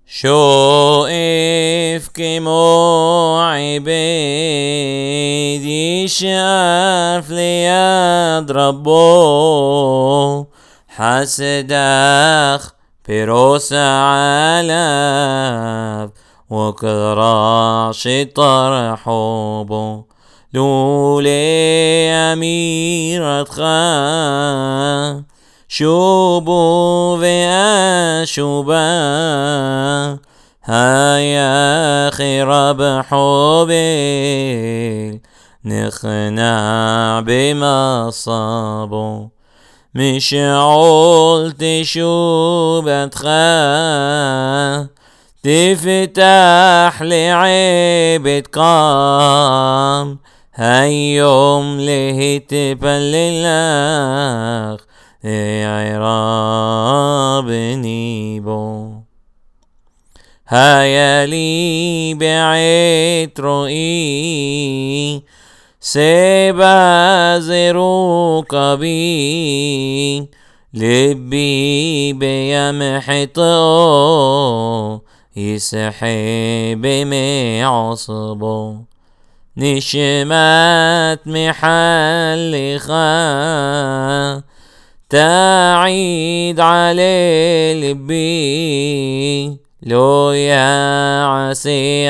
שואף כמו עבד ישאף ליד רבו, حسدך פרוס עליו וקרא שטרחו בו. לולא אמירתך שובו ואשובה, היה חירב חובל נכנע במصابו. משעול תשובתך תפתח לעבד קם, היום להתפלל לך הערבני בו. היה לי בעת רואי סבא זרוקבי, לבי בים חטאו יסחי במעصبו. נשמת מחלך تعيد على لبي، لو يعسي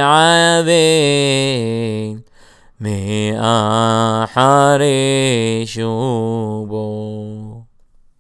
عذيل مي أحري شوبو.